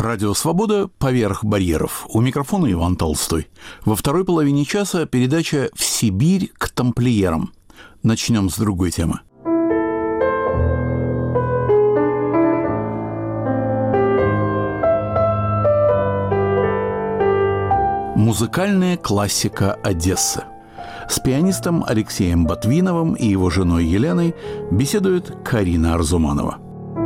Радио «Свобода» поверх барьеров. У микрофона Иван Толстой. Во второй половине часа передача «В Сибирь к тамплиерам». Начнем с другой темы. Музыкальная классика Одессы. С пианистом Алексеем Ботвиновым и его женой Еленой беседует Карина Арзуманова.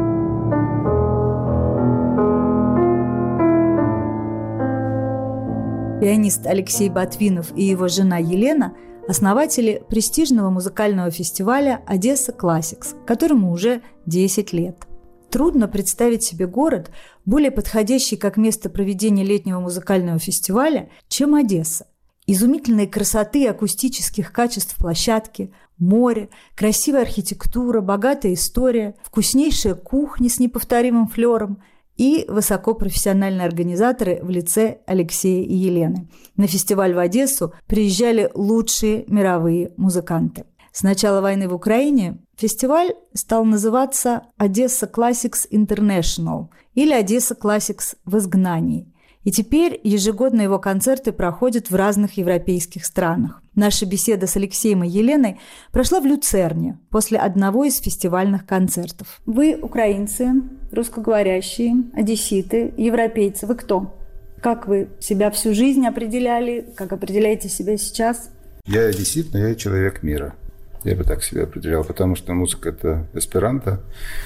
Пианист Алексей Ботвинов и его жена Елена – основатели престижного музыкального фестиваля «Одесса Классикс», которому уже 10 лет. Трудно представить себе город, более подходящий как место проведения летнего музыкального фестиваля, чем Одесса. Изумительной красоты и акустических качеств площадки, море, красивая архитектура, богатая история, вкуснейшая кухня с неповторимым флером и высокопрофессиональные организаторы в лице Алексея и Елены. На фестиваль в Одессу приезжали лучшие мировые музыканты. С начала войны в Украине фестиваль стал называться «Одесса Классикс International» или «Одесса Классикс в изгнании». И теперь ежегодно его концерты проходят в разных европейских странах. Наша беседа с Алексеем и Еленой прошла в Люцерне после одного из фестивальных концертов. Вы украинцы, русскоговорящие, одесситы, европейцы. Вы кто? Как вы себя всю жизнь определяли? Как определяете себя сейчас? Я одессит, но я человек мира. Я бы так себя определял, потому что музыка – это эсперанто,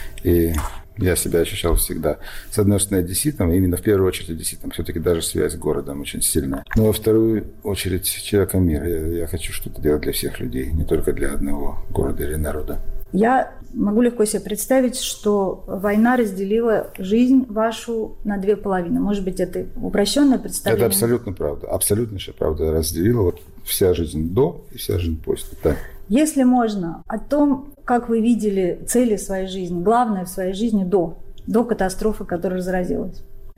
и я себя ощущал всегда, с одной стороны, одесситом, именно в первую очередь одесситом. Все-таки даже связь с городом очень сильная. Но во вторую очередь человеком мира. Я хочу что-то делать для всех людей, не только для одного города или народа. Я могу легко себе представить, что война разделила жизнь вашу на две половины. Может быть, это упрощенное представление? Это абсолютно правда. Абсолютнейшая правда. Разделила вот вся жизнь до и вся жизнь после. Да. Если можно, о том, как вы видели цели своей жизни, главное в своей жизни до катастрофы, которая разразилась.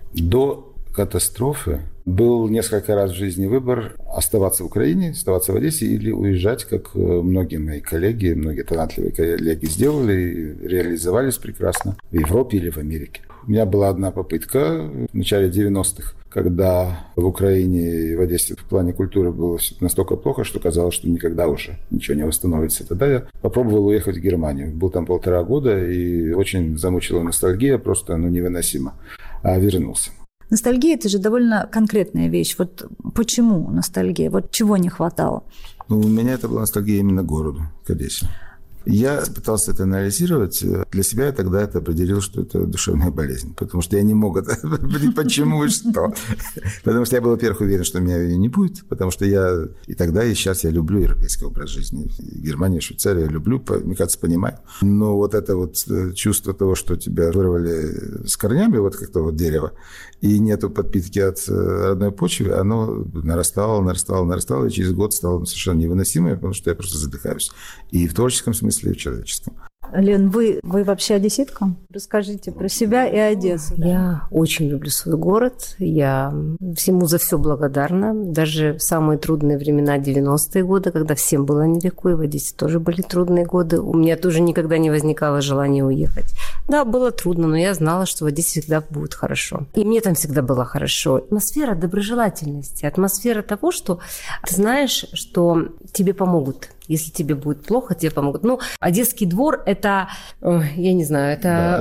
До катастрофы был несколько раз в жизни выбор оставаться в Украине, оставаться в Одессе или уезжать, как многие мои коллеги, многие талантливые коллеги сделали и реализовались прекрасно в Европе или в Америке. У меня была одна попытка в начале 90-х, когда в Украине и в Одессе в плане культуры было настолько плохо, что казалось, что никогда уже ничего не восстановится. Тогда я попробовал уехать в Германию. Был там 1,5 года, и очень замучила ностальгия, просто невыносимо. А вернулся. Ностальгия – это же довольно конкретная вещь. Вот почему ностальгия? Вот чего не хватало? У меня это была ностальгия именно к городу, к Одессе. Я пытался это анализировать. Для себя я тогда это определил, что это душевная болезнь. Потому что я не мог это определить, почему и что. Потому что я был, во-первых, уверен, что меня ее не будет. Потому что я и тогда, и сейчас я люблю европейский образ жизни. Германия, Швейцария я люблю, мне кажется, понимаю. Но вот это вот чувство того, что тебя вырвали с корнями, вот как то вот дерево, и нету подпитки от родной почвы, оно нарастало, и через год стало совершенно невыносимое, потому что я просто задыхаюсь. И в творческом смысле, и в человеческом. Лен, вы вообще одесситка? Расскажите про себя и Одессу. Да. Я очень люблю свой город. Я всему за все благодарна. Даже в самые трудные времена 90-е годы, когда всем было нелегко, и в Одессе тоже были трудные годы, у меня тоже никогда не возникало желания уехать. Да, было трудно, но я знала, что в Одессе всегда будет хорошо. И мне там всегда было хорошо. Атмосфера доброжелательности, атмосфера того, что ты знаешь, что тебе помогут. Если тебе будет плохо, тебе помогут. Ну, Одесский двор – это, я не знаю,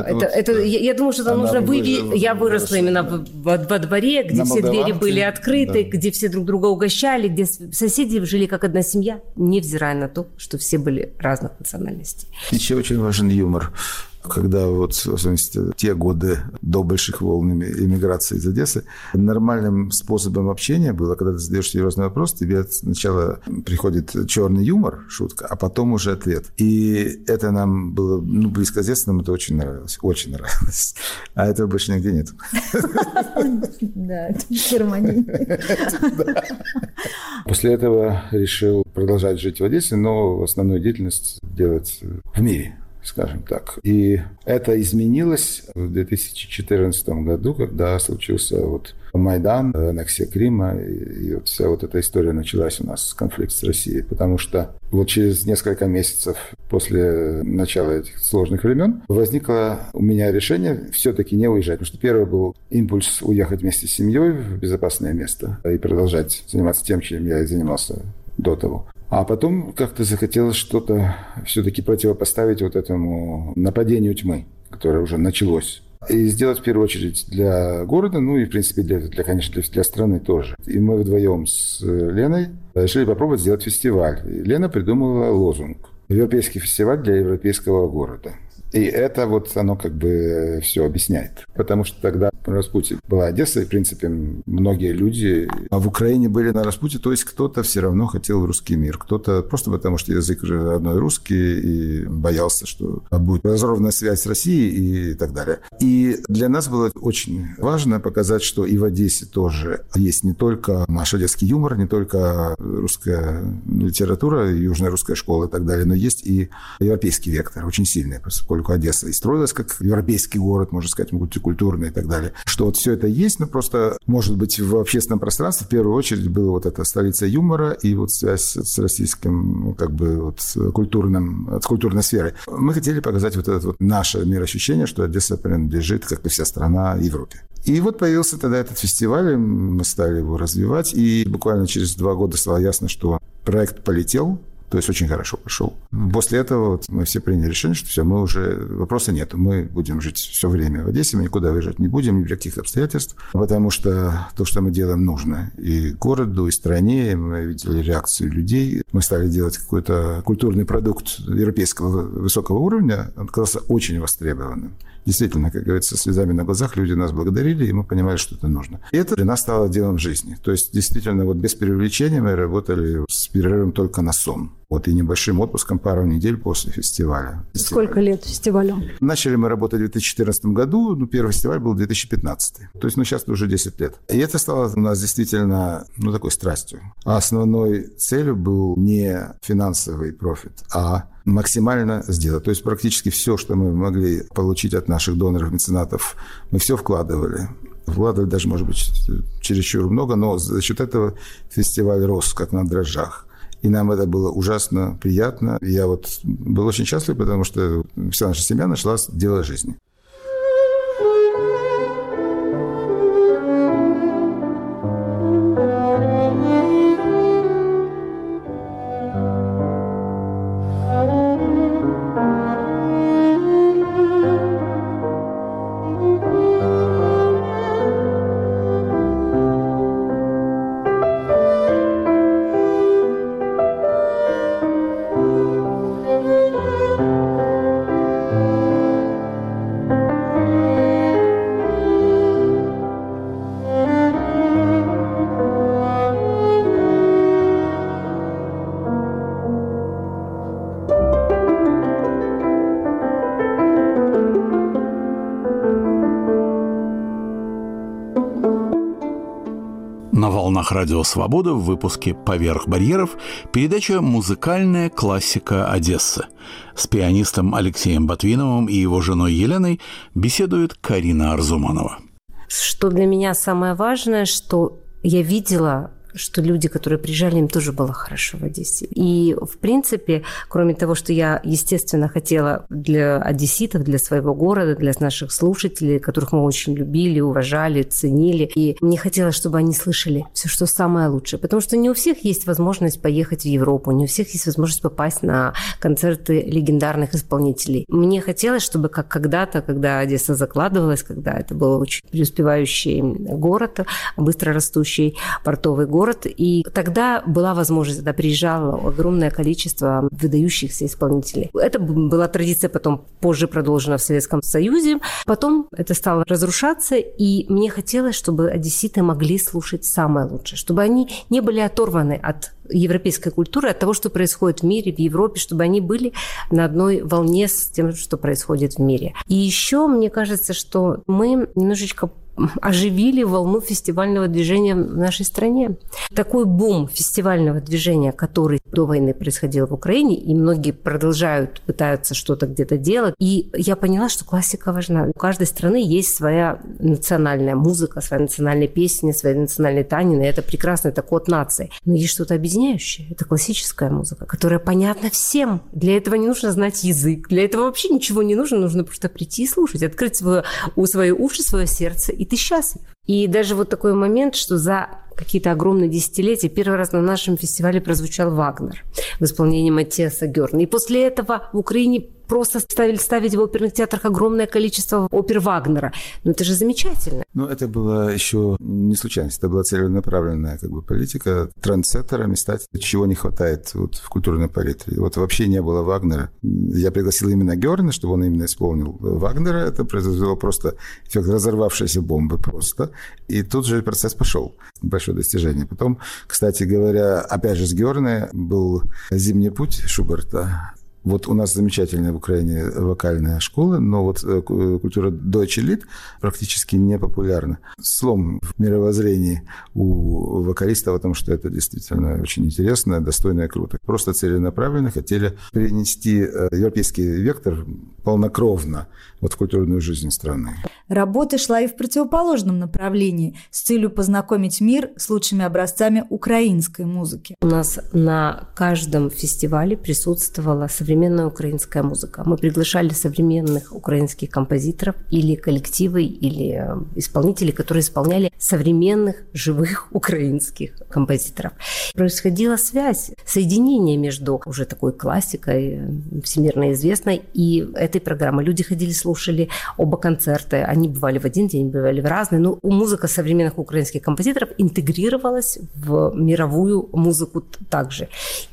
я думаю, что там нужно вывести. Я выросла именно во дворе, где все двери были открыты, где все друг друга угощали, где соседи жили как одна семья, невзирая на то, что все были разных национальностей. Еще очень важен юмор. Когда вот, в особенности, те годы до больших волн эмиграции из Одессы, нормальным способом общения было, когда ты задаешь серьезный вопрос, тебе сначала приходит черный юмор, шутка, а потом уже ответ. И это нам было близко с детства, нам это очень нравилось. Очень нравилось. А этого больше нигде нет. Да, это в Германии. После этого решил продолжать жить в Одессе, но основную деятельность делать в мире, скажем так. И это изменилось в 2014 году, когда случился вот Майдан, аннексия Крыма, и вот вся вот эта история началась у нас, конфликт с Россией, потому что вот через несколько месяцев после начала этих сложных времен, возникло у меня решение все-таки не уезжать. Потому что первый был импульс уехать вместе с семьей в безопасное место и продолжать заниматься тем, чем я и занимался до того. А потом как-то захотелось что-то все-таки противопоставить вот этому нападению тьмы, которое уже началось. И сделать в первую очередь для города, ну и, в принципе, конечно, для страны тоже. И мы вдвоем с Леной решили попробовать сделать фестиваль. И Лена придумала лозунг «Европейский фестиваль для европейского города». И это вот оно как бы все объясняет. Потому что тогда на распутье была Одесса, и, в принципе, многие люди в Украине были на распутье. То есть кто-то все равно хотел русский мир. Кто-то просто потому, что язык родной русский, и боялся, что будет разорвана связь с Россией и так далее. И для нас было очень важно показать, что и в Одессе тоже есть не только наш одесский юмор, не только русская литература, южная русская школа и так далее, но есть и европейский вектор, очень сильный, поскольку Одесса и строилась как европейский город, можно сказать, мультикультурный и так далее. Что вот все это есть, но просто, может быть, в общественном пространстве в первую очередь была вот эта столица юмора и вот связь с российским, как бы, вот, культурной сферой. Мы хотели показать вот это вот наше мироощущение, что Одесса принадлежит, как и вся страна, Европе. И вот появился тогда этот фестиваль, мы стали его развивать, и буквально через 2 года стало ясно, что проект полетел. То есть очень хорошо пошел. После этого вот мы все приняли решение, что все, мы уже... Вопроса нет. Мы будем жить все время в Одессе, мы никуда выезжать не будем, ни при каких обстоятельствах, потому что то, что мы делаем, нужно и городу, и стране. Мы видели реакцию людей. Мы стали делать какой-то культурный продукт европейского высокого уровня. Он оказался очень востребованным. Действительно, как говорится, слезами на глазах люди нас благодарили, и мы понимали, что это нужно. И это для нас стало делом жизни. То есть, действительно, вот без преувеличения мы работали с перерывом только на сон. Вот, и небольшим отпуском пару недель после фестиваля. Сколько лет фестивалю? Начали мы работать в 2014 году, но первый фестиваль был 2015. То есть, сейчас уже 10 лет. И это стало у нас действительно, такой страстью. А основной целью был не финансовый профит, а максимально сделать. То есть практически все, что мы могли получить от наших доноров, меценатов, мы все вкладывали. Вкладывали даже, может быть, чересчур много, но за счет этого фестиваль рос, как на дрожжах. И нам это было ужасно приятно. Я вот был очень счастлив, потому что вся наша семья нашла дело жизни. На волнах Радио Свобода в выпуске «Поверх барьеров» передача «Музыкальная классика Одессы». С пианистом Алексеем Ботвиновым и его женой Еленой беседует Карина Арзуманова. Что для меня самое важное, что я видела, что люди, которые приезжали, им тоже было хорошо в Одессе. И, в принципе, кроме того, что я, естественно, хотела для одесситов, для своего города, для наших слушателей, которых мы очень любили, уважали, ценили, и мне хотелось, чтобы они слышали все, что самое лучшее. Потому что не у всех есть возможность поехать в Европу, не у всех есть возможность попасть на концерты легендарных исполнителей. Мне хотелось, чтобы как когда-то, когда Одесса закладывалась, когда это был очень преуспевающий город, быстро растущий портовый город, и тогда была возможность, тогда приезжало огромное количество выдающихся исполнителей. Это была традиция, потом позже продолжена в Советском Союзе. Потом это стало разрушаться, и мне хотелось, чтобы одесситы могли слушать самое лучшее, чтобы они не были оторваны от европейской культуры, от того, что происходит в мире, в Европе, чтобы они были на одной волне с тем, что происходит в мире. И еще мне кажется, что мы немножечко оживили волну фестивального движения в нашей стране. Такой бум фестивального движения, который до войны происходил в Украине, и многие продолжают, пытаются что-то где-то делать. И я поняла, что классика важна. У каждой страны есть своя национальная музыка, своя национальная песня, свои национальные танины. Это прекрасно, это код нации. Но есть что-то объединяющее. Это классическая музыка, которая понятна всем. Для этого не нужно знать язык. Для этого вообще ничего не нужно. Нужно просто прийти и слушать, открыть свои уши, свое сердце, и ты счастлив. И даже вот такой момент, что за какие-то огромные десятилетия первый раз на нашем фестивале прозвучал Вагнер в исполнении Маттиаса Гёрна. И после этого в Украине просто стали ставить в оперных театрах огромное количество опер Вагнера. Ну, это же замечательно. Ну, это было еще не случайность. Это была целенаправленная политика трендсеттерами стать, чего не хватает в культурной палитре. Вот вообще не было Вагнера. Я пригласил именно Гёрна, чтобы он именно исполнил Вагнера. Это произвело просто эффект разорвавшейся бомбы просто. И тут же процесс пошел. Большое достижение. Потом, кстати говоря, опять же с Гёрна был «Зимний путь» Шуберта. Вот у нас замечательная в Украине вокальная школа, но вот культура Deutsche Lied практически не популярна. Слом в мировоззрении у вокалистов, потому что это действительно очень интересно, достойно и круто. Просто целенаправленно хотели перенести европейский вектор полнокровно в культурную жизнь страны. Работа шла и в противоположном направлении с целью познакомить мир с лучшими образцами украинской музыки. У нас на каждом фестивале присутствовала современная украинская музыка. Мы приглашали современных украинских композиторов или коллективы, или исполнителей, которые исполняли современных живых украинских композиторов. Происходила связь, соединение между уже такой классикой, всемирно известной, и этой программой. Люди ходили, слушали оба концерта. Они бывали в один день, бывали в разные. Но музыка современных украинских композиторов интегрировалась в мировую музыку также.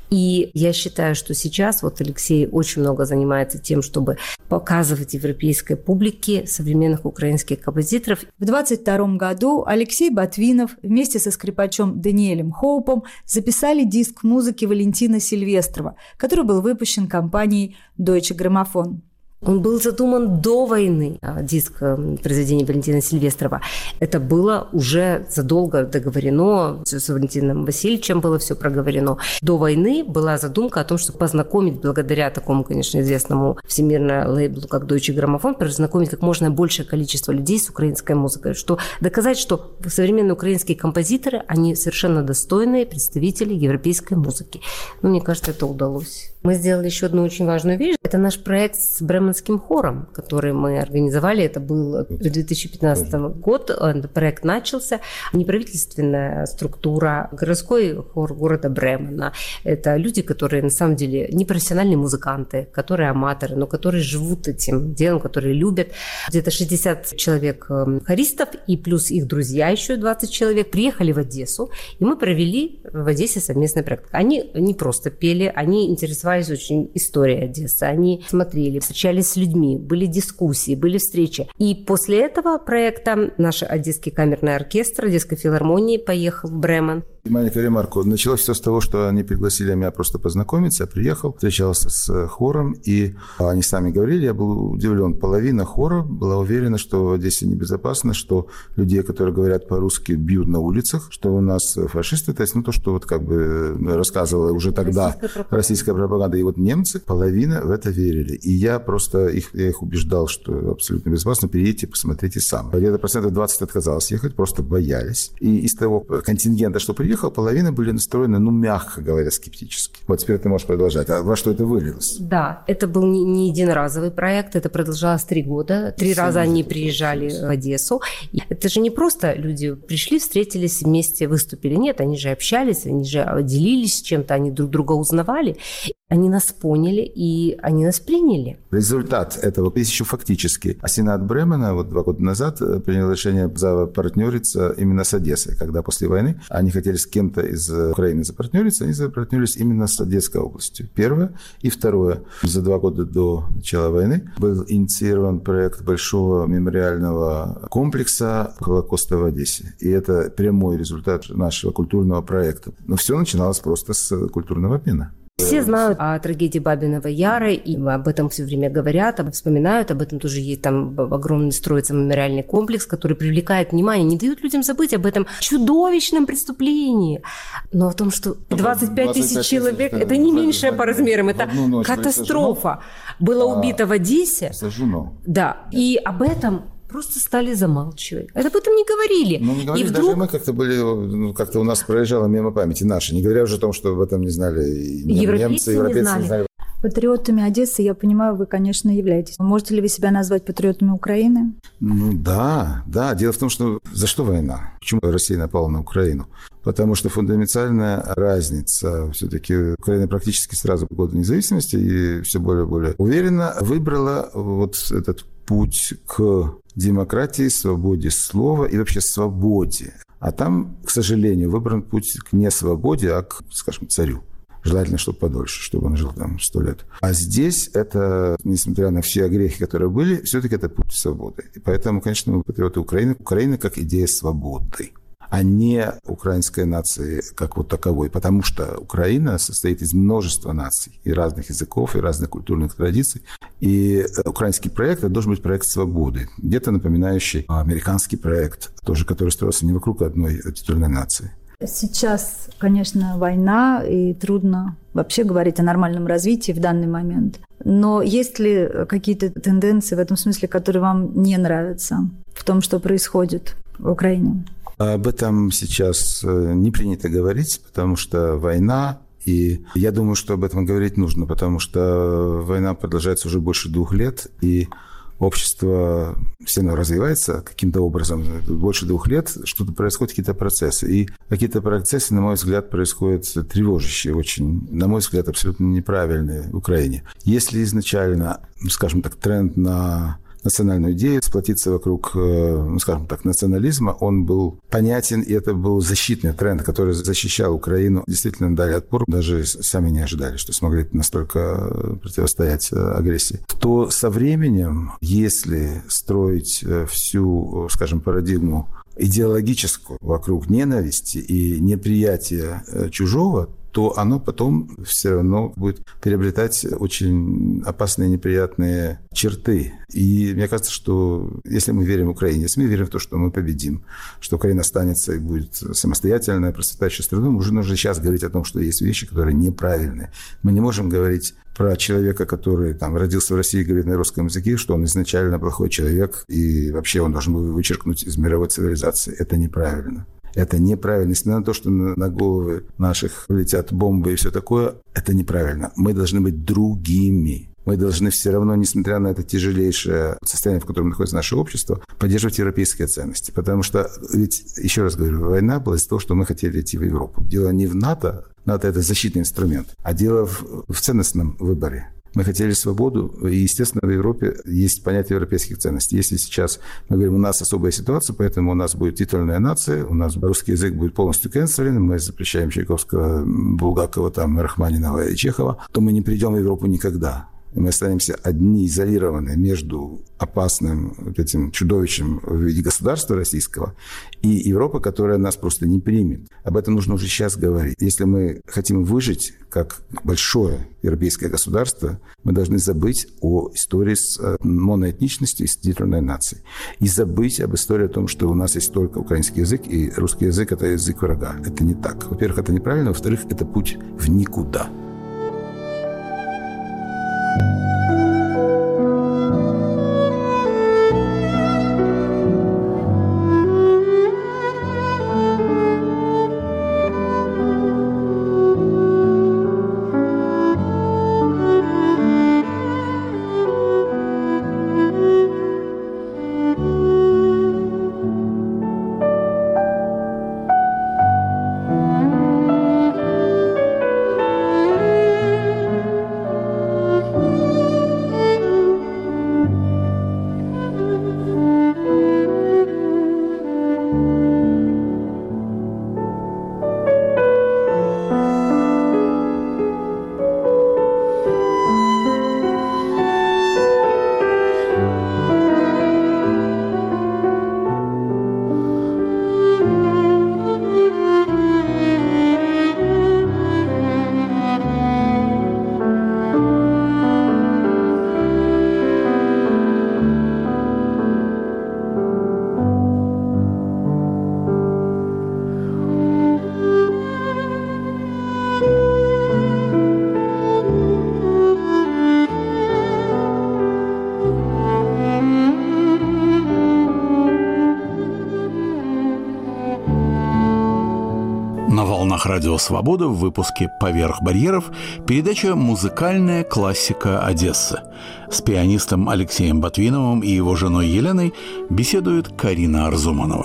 И я считаю, что сейчас Алексей очень много занимается тем, чтобы показывать европейской публике современных украинских композиторов. В 1922 году Алексей Ботвинов вместе со скрипачом Даниэлем Хоупом записали диск музыки Валентина Сильвестрова, который был выпущен компанией Deutsche Grammophon. Он был задуман до войны, диск произведения Валентина Сильвестрова. Это было уже задолго договорено, с Валентином Васильевичем было все проговорено. До войны была задумка о том, чтобы познакомить, благодаря такому, конечно, известному всемирно лейблу, как Deutsche Grammophon, познакомить как можно большее количество людей с украинской музыкой, что доказать, что современные украинские композиторы, они совершенно достойные представители европейской музыки. Мне кажется, это удалось. Мы сделали еще одну очень важную вещь. Это наш проект с Бременским хором, который мы организовали. Это был 2015 год. Проект начался. Неправительственная структура, городской хор города Бремена. Это люди, которые на самом деле не профессиональные музыканты, которые аматоры, но которые живут этим делом, которые любят. Где-то 60 человек хористов и плюс их друзья еще 20 человек приехали в Одессу, и мы провели в Одессе совместный проект. Они не просто пели, они интересовались очень историей Одессы. Они смотрели, встречались с людьми, были дискуссии, были встречи. И после этого проекта наш Одесский камерный оркестр Одесской филармонии поехал в Бремен. Маленькая ремарка. Началось все с того, что они пригласили меня просто познакомиться. Я приехал, встречался с хором, и они сами говорили, я был удивлен. Половина хора была уверена, что в Одессе небезопасно, что людей, которые говорят по-русски, бьют на улицах, что у нас фашисты, то есть то, что рассказывала уже тогда российская пропаганда. И немцы, половина в это верили. И я просто их убеждал, что абсолютно безопасно, приедьте, посмотрите сам. Где-то 20% отказалось ехать, просто боялись. И из того контингента, что приехал, половина были настроены, мягко говоря, скептически. Теперь ты можешь продолжать. А во что это вылилось? Да, это был не единоразовый проект, это продолжалось 3 года. 3 раза они приезжали в Одессу. И это же не просто люди пришли, встретились, вместе выступили. Нет, они же общались, они же делились чем-то, они друг друга узнавали. Они нас поняли, и они нас приняли. Результат этого есть еще фактически. А Сенат Бремена 2 года назад принял решение запартнериться именно с Одессой. Когда после войны они хотели с кем-то из Украины запартнериться, они запартнерились именно с Одесской областью. Первое. И второе. За 2 года до начала войны был инициирован проект большого мемориального комплекса Холокоста в Одессе. И это прямой результат нашего культурного проекта. Но все начиналось просто с культурного обмена. Все знают о трагедии Бабиного Яра, и об этом все время говорят, вспоминают, об этом тоже есть там огромный строится мемориальный комплекс, который привлекает внимание, не дают людям забыть об этом чудовищном преступлении. Но о том, что 25 тысяч человек, это не меньшее по размерам, это катастрофа. Было убито в Одессе. Сожжено. Да, и об этом просто стали замалчивать. Об этом не говорили. Ну, не говорили, и вдруг... даже мы как-то были, как-то у нас проезжало мимо памяти наши, не говоря уже о том, что об этом не знали и немцы, европейцы не знали. Патриотами Одессы, я понимаю, вы, конечно, являетесь. Можете ли вы себя назвать патриотами Украины? Ну да. Дело в том, что за что война? Почему Россия напала на Украину? Потому что фундаментальная разница. Все-таки Украина практически сразу по году независимости и все более и более уверенно выбрала вот этот путь к демократии, свободе слова и вообще свободе. А там, к сожалению, выбран путь к не свободе, а к, скажем, царю. Желательно, чтобы подольше, чтобы он жил там 100 лет. А здесь это, несмотря на все огрехи, которые были, все-таки это путь свободы. И поэтому, конечно, мы патриоты Украины. Украина как идея свободы, а не украинской нации как вот таковой. Потому что Украина состоит из множества наций и разных языков, и разных культурных традиций. И украинский проект – это должен быть проект свободы, где-то напоминающий американский проект, тоже который строился не вокруг одной титульной нации. Сейчас, конечно, война, и трудно вообще говорить о нормальном развитии в данный момент. Но есть ли какие-то тенденции в этом смысле, которые вам не нравятся в том, что происходит в Украине? Об этом сейчас не принято говорить, потому что война, и я думаю, что об этом говорить нужно, потому что война продолжается уже больше 2 лет, и общество все равно развивается каким-то образом. Больше 2 лет что-то происходит, какие-то процессы. И какие-то процессы, на мой взгляд, происходят тревожащие очень, на мой взгляд, абсолютно неправильные в Украине. Если изначально, скажем так, тренд на национальную идею, сплотиться вокруг, скажем так, национализма, он был понятен, и это был защитный тренд, который защищал Украину. Действительно дали отпор, даже сами не ожидали, что смогли настолько противостоять агрессии. То со временем, если строить всю, скажем, парадигму идеологическую вокруг ненависти и неприятия чужого, то оно потом все равно будет приобретать очень опасные, неприятные черты. И мне кажется, что если мы верим Украине, если мы верим в то, что мы победим, что Украина останется и будет самостоятельной, процветающей страной, уже нужно сейчас говорить о том, что есть вещи, которые неправильные. Мы не можем говорить про человека, который там родился в России и говорит на русском языке, что он изначально плохой человек, и вообще он должен был вычеркнуть из мировой цивилизации. Это неправильно. Это неправильно. Несмотря на то, что на головы наших летят бомбы и все такое, это неправильно. Мы должны быть другими. Мы должны все равно, несмотря на это тяжелейшее состояние, в котором находится наше общество, поддерживать европейские ценности. Потому что, ведь, еще раз говорю, война была из-за того, что мы хотели идти в Европу. Дело не в НАТО, НАТО – это защитный инструмент, а дело в ценностном выборе. Мы хотели свободу, и, естественно, в Европе есть понятие европейских ценностей. Если сейчас мы говорим, у нас особая ситуация, поэтому у нас будет титульная нация, у нас русский язык будет полностью канцелен, мы запрещаем Чайковского, Булгакова, там, Рахманинова и Чехова, то мы не придем в Европу никогда. И мы останемся одни, изолированные между опасным вот этим чудовищем в виде государства российского и Европа, которая нас просто не примет. Об этом нужно уже сейчас говорить. Если мы хотим выжить как большое европейское государство, мы должны забыть о истории с моноэтничностью и с титульной нацией. И забыть об истории о том, что у нас есть только украинский язык, и русский язык – это язык врага. Это не так. Во-первых, это неправильно. Во-вторых, это путь в никуда. На волнах Радио Свобода в выпуске «Поверх барьеров» передача «Музыкальная классика Одессы». С пианистом Алексеем Ботвиновым и его женой Еленой беседует Карина Арзуманова.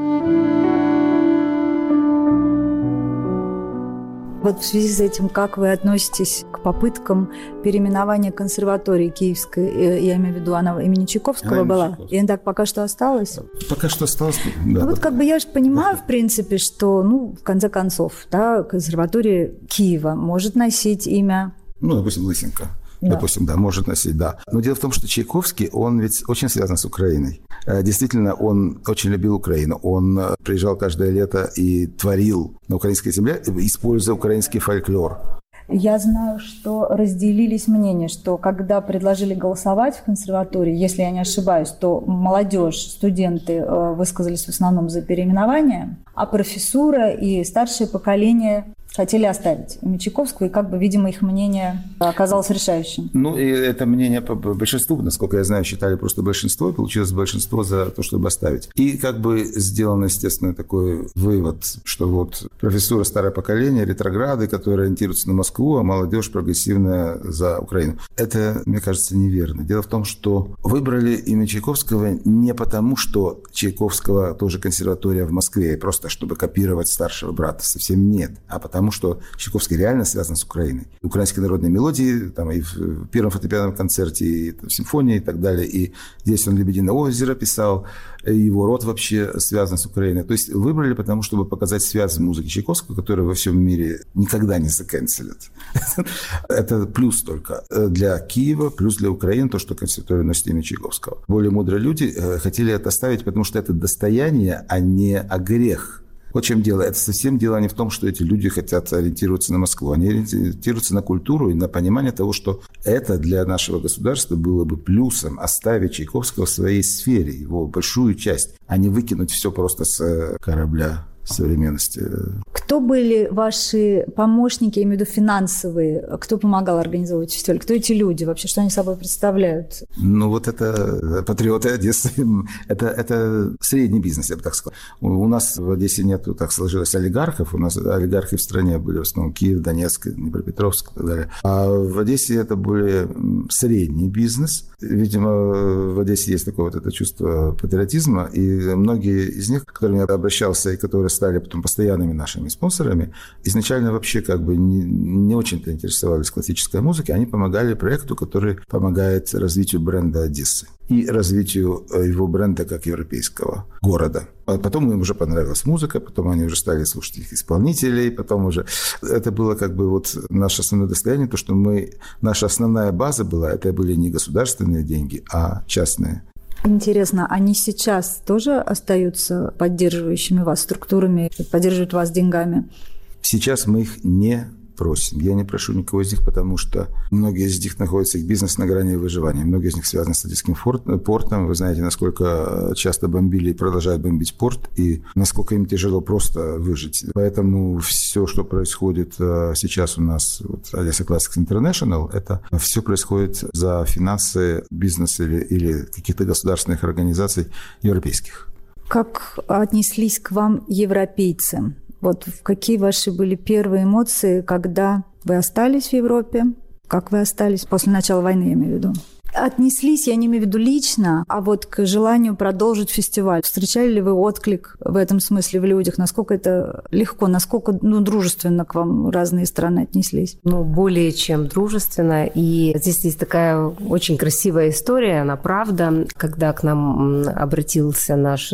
Вот в связи с этим, как вы относитесь к попыткам переименования консерватории Киевской, я имею в виду, она имени Чайковского была, и она так пока что осталась? Пока что осталось, да. Ну, вот как бы я же понимаю, в принципе, что, в конце концов, да, консерватория Киева может носить имя... Допустим, Лысенко. Да. Допустим, да, может носить, да. Но дело в том, что Чайковский, он ведь очень связан с Украиной. Действительно, он очень любил Украину. Он приезжал каждое лето и творил на украинской земле, используя украинский фольклор. Я знаю, что разделились мнения, что когда предложили голосовать в консерватории, если я не ошибаюсь, то молодежь, студенты высказались в основном за переименование, а профессура и старшее поколение хотели оставить имя Чайковского, и видимо, их мнение оказалось решающим. И это мнение по большинству, насколько я знаю, считали просто большинство, и получилось большинство за то, чтобы оставить. И сделан, естественно, такой вывод, что вот профессура старое поколение, ретрограды, которые ориентируются на Москву, а молодежь прогрессивная за Украину. Это, мне кажется, неверно. Дело в том, что выбрали имя Чайковского не потому, что Чайковского тоже консерватория в Москве, просто чтобы копировать старшего брата. Совсем нет. А потому что Чайковский реально связан с Украиной. Украинские народные мелодии, там и в первом фортепианном концерте, и в симфонии, и так далее. И здесь он «Лебединое озеро» писал, и его род вообще связан с Украиной. То есть выбрали потому, чтобы показать связь музыки Чайковского, которую во всем мире никогда не заканцелят. Это плюс только для Киева, плюс для Украины, то, что консерватория носит имя Чайковского. Более мудрые люди хотели это оставить, потому что это достояние, а не грех. Вот в чем дело. Это совсем дело не в том, что эти люди хотят ориентироваться на Москву. Они ориентируются на культуру и на понимание того, что это для нашего государства было бы плюсом оставить Чайковского в своей сфере, его большую часть, а не выкинуть все просто с корабля современности. Кто были ваши помощники, я имею в виду финансовые? Кто помогал организовывать фестиваль? Кто эти люди вообще? Что они собой представляют? Это патриоты Одессы. Это средний бизнес, я бы так сказал. У нас в Одессе нету, так сложилось, олигархов. У нас олигархи в стране были в основном Киев, Донецк, Днепропетровск и так далее. А в Одессе это более средний бизнес. Видимо, в Одессе есть такое это чувство патриотизма. И многие из них, к которым я обращался и которые стали потом постоянными нашими спонсорами, изначально вообще не очень-то интересовались классической музыкой, они помогали проекту, который помогает развитию бренда Одессы и развитию его бренда как европейского города. А потом им уже понравилась музыка, потом они уже стали слушать их исполнителей, потом уже... Это было наше основное достояние, то, что наша основная база была, это были не государственные деньги, а частные. Интересно, они сейчас тоже остаются поддерживающими вас структурами, поддерживают вас деньгами? Сейчас мы их не просим. Я не прошу никого из них, потому что многие из них находятся, их бизнес на грани выживания. Многие из них связаны с Одесским портом. Вы знаете, насколько часто бомбили и продолжают бомбить порт, и насколько им тяжело просто выжить. Поэтому все, что происходит сейчас у нас, Одесса Classics International, это все происходит за финансы бизнеса или каких-то государственных организаций европейских. Как отнеслись к вам европейцы? Какие ваши были первые эмоции, когда вы остались в Европе? Как вы остались после начала войны, я имею в виду? Отнеслись, я не имею в виду лично, а к желанию продолжить фестиваль. Встречали ли вы отклик в этом смысле в людях? Насколько это легко, насколько дружественно к вам разные страны отнеслись? Более чем дружественно. И здесь есть такая очень красивая история, она правда. Когда к нам обратился наш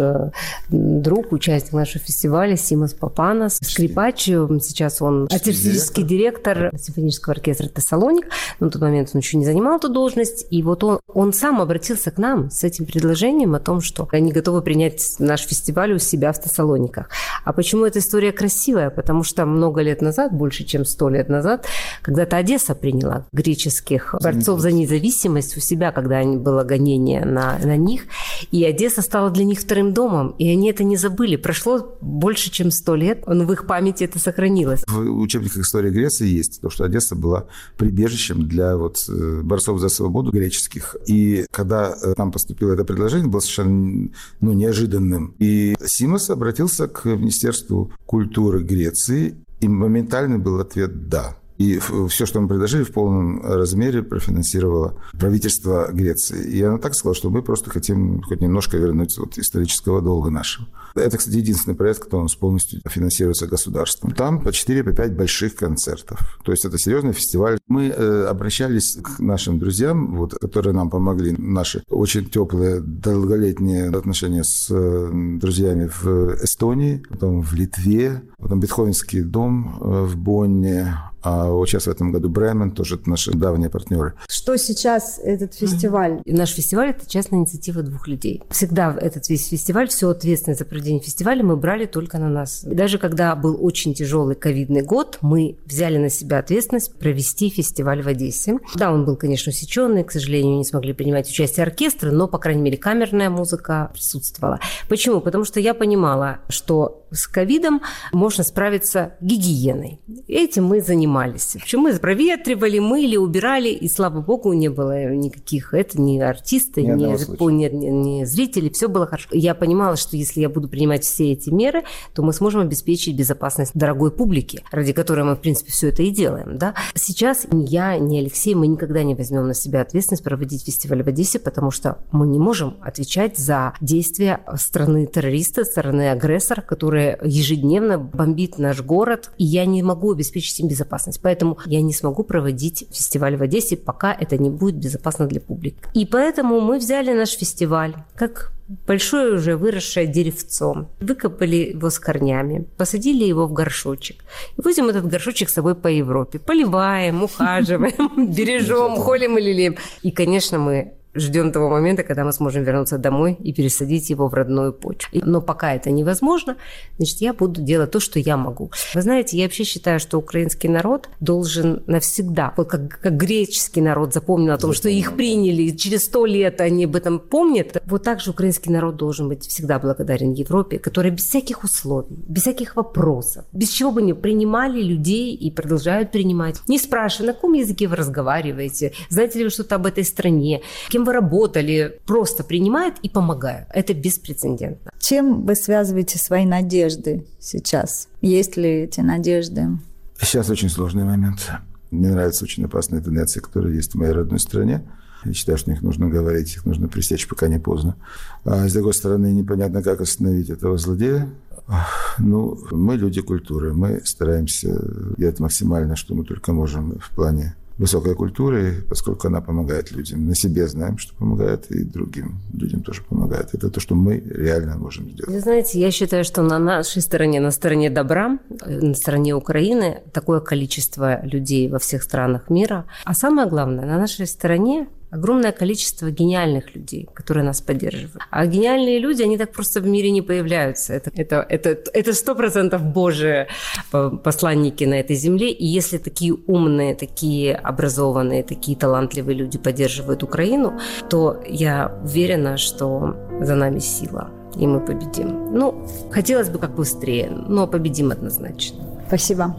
друг, участник нашего фестиваля Симас Папанас, скрипач, сейчас он артистический директор симфонического оркестра «Тессалоник». На тот момент он еще не занимал эту должность. И он сам обратился к нам с этим предложением о том, что они готовы принять наш фестиваль у себя в Тессалониках. А почему эта история красивая? Потому что много лет назад, больше чем 100 лет назад, когда-то Одесса приняла греческих борцов за независимость у себя, когда было гонение на них. И Одесса стала для них вторым домом. И они это не забыли. Прошло больше, чем 100 лет, но в их памяти это сохранилось. В учебниках истории Греции есть то, что Одесса была прибежищем для борцов за свободу греческих. исторических. И когда нам поступило это предложение, было совершенно неожиданным. И Симос обратился к Министерству культуры Греции, и моментально был ответ «да». И все, что мы предложили, в полном размере профинансировало правительство Греции. И оно так сказало, что мы просто хотим хоть немножко вернуть исторического долга нашего. Это, кстати, единственный проект, который у нас полностью финансируется государством. Там по 4-5 больших концертов. То есть это серьезный фестиваль. Мы обращались к нашим друзьям, которые нам помогли. Наши очень теплые, долголетние отношения с друзьями в Эстонии, потом в Литве, потом Бетховенский дом в Бонне, а вот сейчас в этом году Бремен, тоже наши давние партнеры. Что сейчас этот фестиваль? Наш фестиваль – это частная инициатива 2 людей. Всегда этот весь фестиваль, всю ответственность за проведение фестиваля мы брали только на нас. Даже когда был очень тяжелый ковидный год, мы взяли на себя ответственность провести фестиваль в Одессе. Да, он был, конечно, усеченный, к сожалению, не смогли принимать участие оркестры, но, по крайней мере, камерная музыка присутствовала. Почему? Потому что я понимала, что с ковидом можно справиться гигиеной. Этим мы занимались. Причем мы проветривали, мыли, убирали, и, слава богу, не было никаких, это ни артисты, ни зрители, все было хорошо. Я понимала, что если я буду принимать все эти меры, то мы сможем обеспечить безопасность дорогой публики, ради которой мы, в принципе, все это и делаем. Да? Сейчас ни я, ни Алексей, мы никогда не возьмем на себя ответственность проводить фестиваль в Одессе, потому что мы не можем отвечать за действия страны-террориста, страны-агрессора, которая ежедневно бомбит наш город, и я не могу обеспечить им безопасность. Поэтому я не смогу проводить фестиваль в Одессе, пока это не будет безопасно для публики. И поэтому мы взяли наш фестиваль как большое уже выросшее деревцо, выкопали его с корнями, посадили его в горшочек. И возим этот горшочек с собой по Европе. Поливаем, ухаживаем, бережем, холим и лелеем. И, конечно, мы ждем того момента, когда мы сможем вернуться домой и пересадить его в родную почву. Но пока это невозможно, значит, я буду делать то, что я могу. Вы знаете, я вообще считаю, что украинский народ должен навсегда, вот как греческий народ запомнил о том, что их приняли, и через 100 лет они об этом помнят, вот так же украинский народ должен быть всегда благодарен Европе, которая без всяких условий, без всяких вопросов, без чего бы ни принимали людей и продолжают принимать. Не спрашивая, на каком языке вы разговариваете, знаете ли вы что-то об этой стране, кем вы работали, просто принимают и помогают. Это беспрецедентно. Чем вы связываете свои надежды сейчас? Есть ли эти надежды? Сейчас очень сложный момент. Мне нравятся очень опасные тенденции, которые есть в моей родной стране. Я считаю, что о них нужно говорить, их нужно пресечь, пока не поздно. А с другой стороны, непонятно, как остановить этого злодея. Мы люди культуры, мы стараемся делать максимально, что мы только можем в плане высокой культуры, поскольку она помогает людям. На себе знаем, что помогает, и другим людям тоже помогает. Это то, что мы реально можем сделать. Вы знаете, я считаю, что на нашей стороне, на стороне добра, на стороне Украины такое количество людей во всех странах мира. А самое главное, на нашей стороне огромное количество гениальных людей, которые нас поддерживают. А гениальные люди, они так просто в мире не появляются. Это 100% Божие посланники на этой земле. И если такие умные, такие образованные, такие талантливые люди поддерживают Украину, то я уверена, что за нами сила, и мы победим. Хотелось бы как быстрее, но победим однозначно. Спасибо.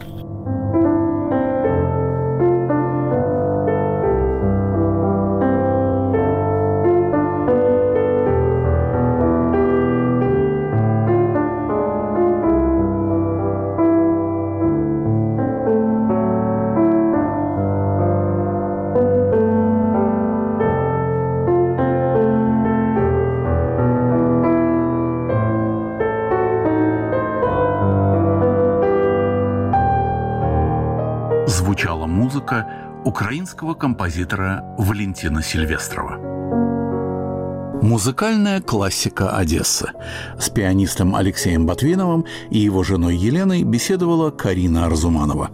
Звучала музыка украинского композитора Валентина Сильвестрова. Музыкальная классика Одессы. С пианистом Алексеем Ботвиновым и его женой Еленой беседовала Карина Арзуманова.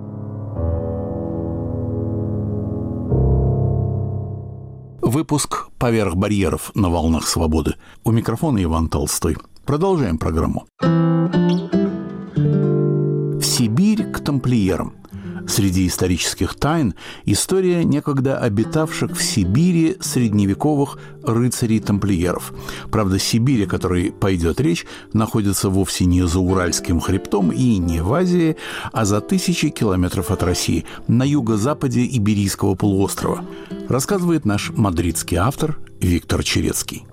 Выпуск «Поверх барьеров» на волнах свободы. У микрофона Иван Толстой. Продолжаем программу. В Сибирь к тамплиерам. Среди исторических тайн история некогда обитавших в Сибири средневековых рыцарей-тамплиеров. Правда, Сибирь, о которой пойдет речь, находится вовсе не за Уральским хребтом и не в Азии, а за тысячи километров от России, на юго-западе Иберийского полуострова, рассказывает наш мадридский автор Виктор Черецкий.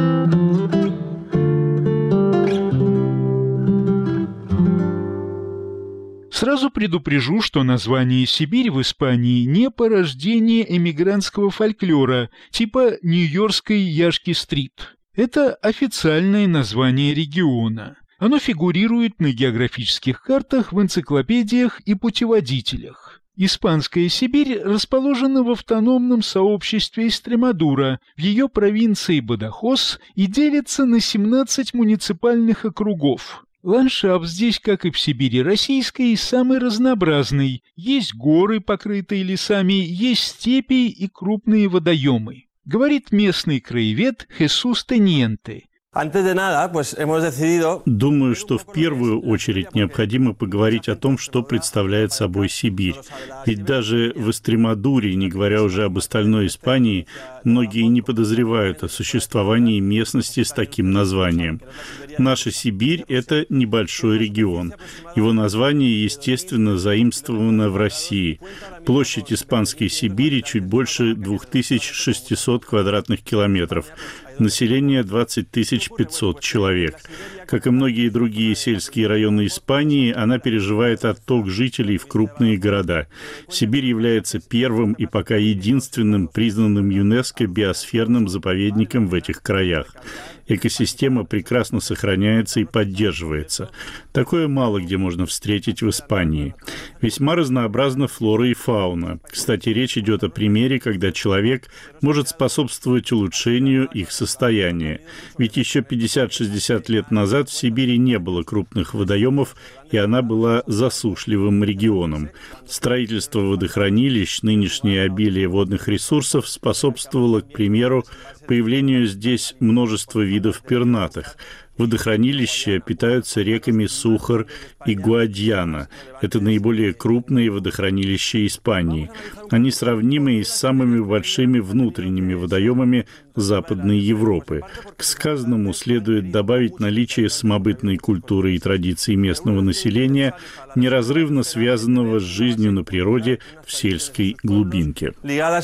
Сразу предупрежу, что название «Сибирь» в Испании не порождение эмигрантского фольклора, типа нью-йоркской Яшки-стрит. Это официальное название региона. Оно фигурирует на географических картах, в энциклопедиях и путеводителях. Испанская Сибирь расположена в автономном сообществе Эстремадура, в ее провинции Бадахос, и делится на 17 муниципальных округов. Ландшафт здесь, как и в Сибири российской, самый разнообразный. Есть горы, покрытые лесами, есть степи и крупные водоемы. Говорит местный краевед Хесус Теньенте. Думаю, что в первую очередь необходимо поговорить о том, что представляет собой Сибирь. Ведь даже в Эстремадуре, не говоря уже об остальной Испании, многие не подозревают о существовании местности с таким названием. Наша Сибирь – это небольшой регион. Его название, естественно, заимствовано в России. Площадь Испанской Сибири чуть больше 2600 квадратных километров. Население 20 500 человек. Как и многие другие сельские районы Испании, она переживает отток жителей в крупные города. Сибирь является первым и пока единственным признанным ЮНЕСКО биосферным заповедником в этих краях. Экосистема прекрасно сохраняется и поддерживается. Такое мало где можно встретить в Испании. Весьма разнообразна флора и фауна. Кстати, речь идет о примере, когда человек может способствовать улучшению их состояния. Ведь еще 50-60 лет назад в Сибири не было крупных водоемов, и она была засушливым регионом. Строительство водохранилищ, нынешнее обилие водных ресурсов способствовало, к примеру, появлению здесь множества видов пернатых. Водохранилища питаются реками Сухар и Гуадьяна. Это наиболее крупные водохранилища Испании. Они сравнимы и с самыми большими внутренними водоемами Западной Европы. К сказанному следует добавить наличие самобытной культуры и традиций местного населения, неразрывно связанного с жизнью на природе в сельской глубинке.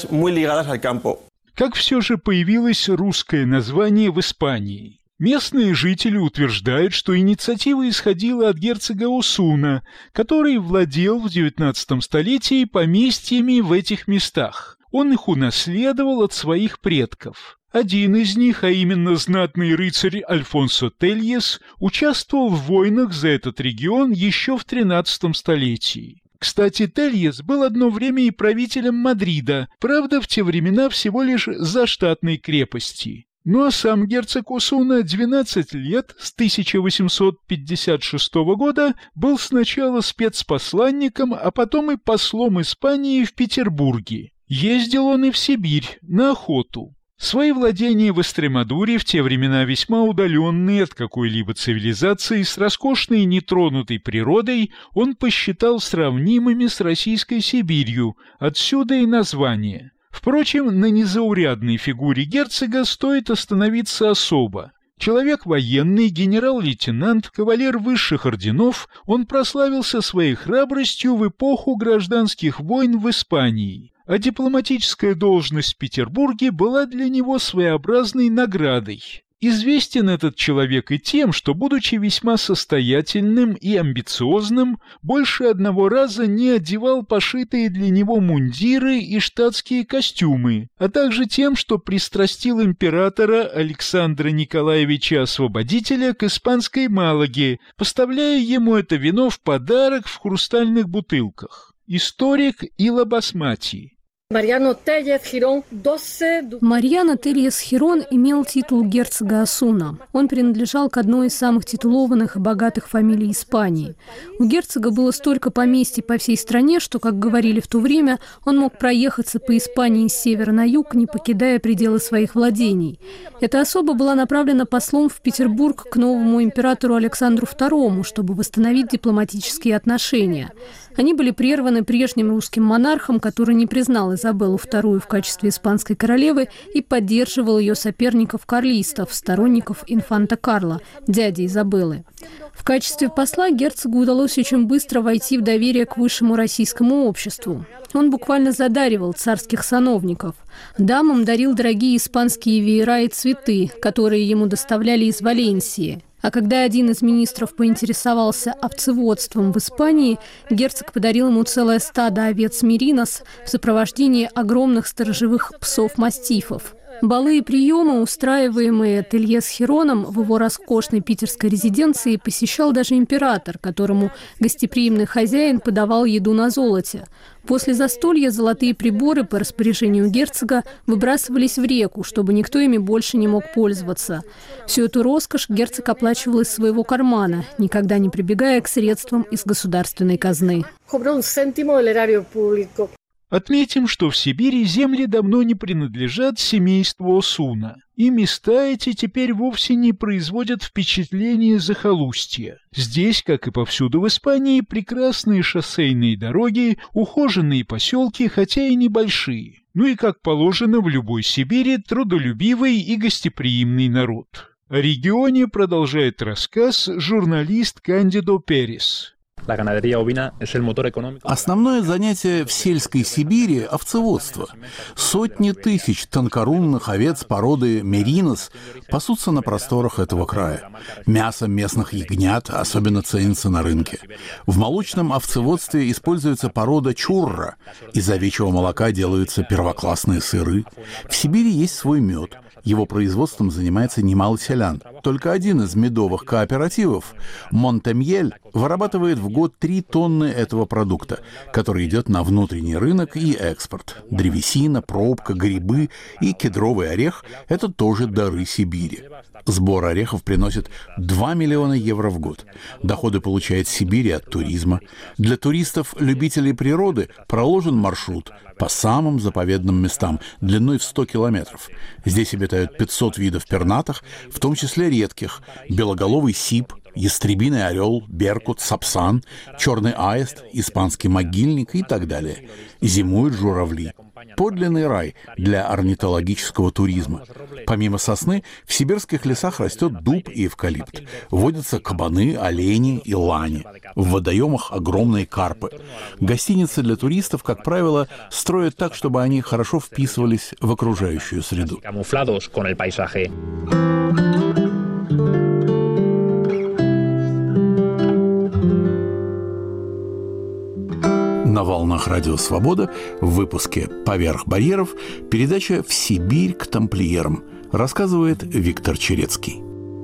Как все же появилось русское название в Испании? Местные жители утверждают, что инициатива исходила от герцога Осуна, который владел в XIX столетии поместьями в этих местах. Он их унаследовал от своих предков. Один из них, а именно знатный рыцарь Альфонсо Тельес, участвовал в войнах за этот регион еще в XIII столетии. Кстати, Тельес был одно время и правителем Мадрида, правда, в те времена всего лишь заштатной крепости. Ну а сам герцог Осуна 12 лет, с 1856 года, был сначала спецпосланником, а потом и послом Испании в Петербурге. Ездил он и в Сибирь, на охоту. Свои владения в Эстремадуре, в те времена весьма удаленные от какой-либо цивилизации, с роскошной нетронутой природой, он посчитал сравнимыми с российской Сибирью, отсюда и название. Впрочем, на незаурядной фигуре герцога стоит остановиться особо. Человек военный, генерал-лейтенант, кавалер высших орденов, он прославился своей храбростью в эпоху гражданских войн в Испании, а дипломатическая должность в Петербурге была для него своеобразной наградой. Известен этот человек и тем, что, будучи весьма состоятельным и амбициозным, больше одного раза не одевал пошитые для него мундиры и штатские костюмы, а также тем, что пристрастил императора Александра Николаевича Освободителя к испанской Малаге, поставляя ему это вино в подарок в хрустальных бутылках. Историк Ила Басмати. Mariano Tellez Хирон имел титул герцога Осуна. Он принадлежал к одной из самых титулованных и богатых фамилий Испании. У герцога было столько поместий по всей стране, что, как говорили в то время, он мог проехаться по Испании с севера на юг, не покидая пределы своих владений. Эта особа была направлена послом в Петербург к новому императору Александру II, чтобы восстановить дипломатические отношения. Они были прерваны прежним русским монархом, который не признал Изабеллу II в качестве испанской королевы и поддерживал ее соперников-карлистов, сторонников инфанта Карла, дяди Изабеллы. В качестве посла герцогу удалось очень быстро войти в доверие к высшему российскому обществу. Он буквально задаривал царских сановников. Дамам дарил дорогие испанские веера и цветы, которые ему доставляли из Валенсии. А когда один из министров поинтересовался овцеводством в Испании, герцог подарил ему целое стадо овец меринос в сопровождении огромных сторожевых псов-мастифов. Балы и приемы, устраиваемые Тельез Хироном в его роскошной питерской резиденции, посещал даже император, которому гостеприимный хозяин подавал еду на золоте. После застолья золотые приборы по распоряжению герцога выбрасывались в реку, чтобы никто ими больше не мог пользоваться. Всю эту роскошь герцог оплачивал из своего кармана, никогда не прибегая к средствам из государственной казны. Отметим, что в Сибири земли давно не принадлежат семейству Осуна, и места эти теперь вовсе не производят впечатления захолустья. Здесь, как и повсюду в Испании, прекрасные шоссейные дороги, ухоженные поселки, хотя и небольшие. Ну и, как положено в любой Сибири, трудолюбивый и гостеприимный народ. О регионе продолжает рассказ журналист Кандидо Перес. Основное занятие в сельской Сибири – овцеводство. Сотни тысяч тонкорунных овец породы меринос пасутся на просторах этого края. Мясо местных ягнят особенно ценится на рынке. В молочном овцеводстве используется порода чурра. Из овечьего молока делаются первоклассные сыры. В Сибири есть свой мед. Его производством занимается немало селян. Только один из медовых кооперативов, Монтемьель, вырабатывает в год 3 тонны этого продукта, который идет на внутренний рынок и экспорт. Древесина, пробка, грибы и кедровый орех – это тоже дары Сибири. Сбор орехов приносит 2 миллиона евро в год. Доходы получает Сибирь от туризма. Для туристов-любителей природы проложен маршрут по самым заповедным местам длиной в 100 километров. Здесь обитают 500 видов пернатых, в том числе редких – белоголовый сип, ястребиный орел, беркут, сапсан, черный аист, испанский могильник и так далее. Зимуют журавли. Подлинный рай для орнитологического туризма. Помимо сосны, в сибирских лесах растет дуб и эвкалипт. Водятся кабаны, олени и лани. В водоемах огромные карпы. Гостиницы для туристов, как правило, строят так, чтобы они хорошо вписывались в окружающую среду. На волнах Радио Свобода в выпуске «Поверх барьеров» передача «В Сибирь к тамплиерам», рассказывает Виктор Черецкий.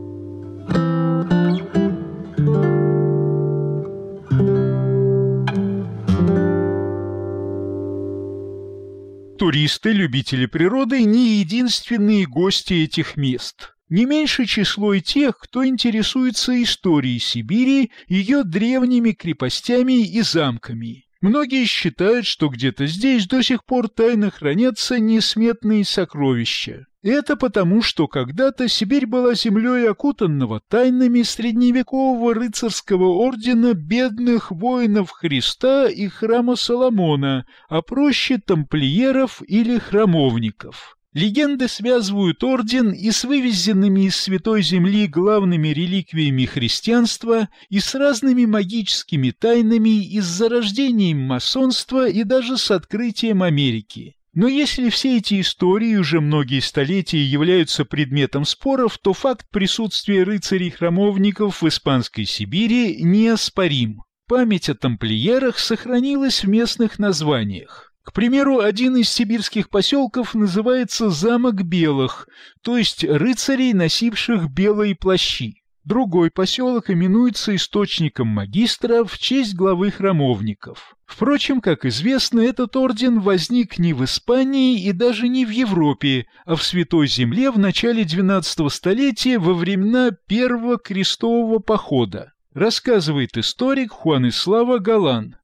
Туристы, любители природы, не единственные гости этих мест. Не меньше число и тех, кто интересуется историей Сибири, ее древними крепостями и замками. Многие считают, что где-то здесь до сих пор тайно хранятся несметные сокровища. Это потому, что когда-то Сибирь была землей окутанного тайнами средневекового рыцарского ордена бедных воинов Христа и храма Соломона, а проще тамплиеров или храмовников. Легенды связывают орден и с вывезенными из Святой Земли главными реликвиями христианства, и с разными магическими тайнами, и с зарождением масонства, и даже с открытием Америки. Но если все эти истории уже многие столетия являются предметом споров, то факт присутствия рыцарей-храмовников в Испанской Сибири неоспорим. Память о тамплиерах сохранилась в местных названиях. К примеру, один из сибирских поселков называется «Замок белых», то есть рыцарей, носивших белые плащи. Другой поселок именуется источником магистра в честь главы храмовников. Впрочем, как известно, этот орден возник не в Испании и даже не в Европе, а в Святой Земле в начале XII столетия во времена Первого крестового похода, рассказывает историк Хуан Ислава Галан.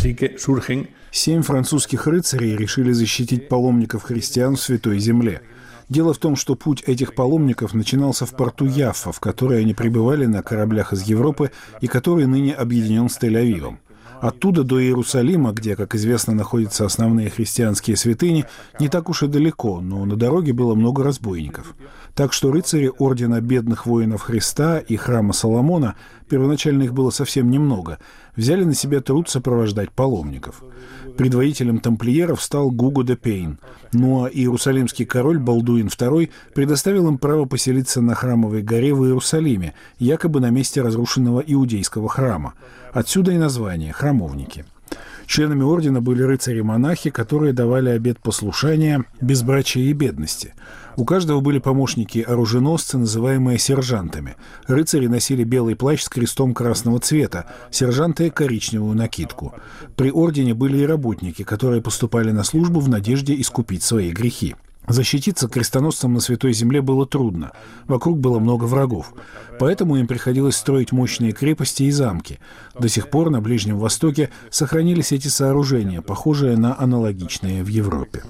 7 французских рыцарей решили защитить паломников христиан в Святой Земле. Дело в том, что путь этих паломников начинался в порту Яффа, в который они прибывали на кораблях из Европы и который ныне объединен с Тель-Авивом. Оттуда до Иерусалима, где, как известно, находятся основные христианские святыни, не так уж и далеко, но на дороге было много разбойников. Так что рыцари Ордена Бедных Воинов Христа и Храма Соломона, первоначально их было совсем немного, взяли на себя труд сопровождать паломников. Предводителем тамплиеров стал Гуго де Пейн, ну а иерусалимский король Балдуин II предоставил им право поселиться на Храмовой горе в Иерусалиме, якобы на месте разрушенного иудейского храма. Отсюда и название «храмовники». Членами ордена были рыцари-монахи, которые давали обет послушания, безбрачия и бедности. У каждого были помощники-оруженосцы, называемые сержантами. Рыцари носили белый плащ с крестом красного цвета, сержанты — коричневую накидку. При ордене были и работники, которые поступали на службу в надежде искупить свои грехи. Защититься крестоносцам на Святой Земле было трудно. Вокруг было много врагов. Поэтому им приходилось строить мощные крепости и замки. До сих пор на Ближнем Востоке сохранились эти сооружения, похожие на аналогичные в Европе.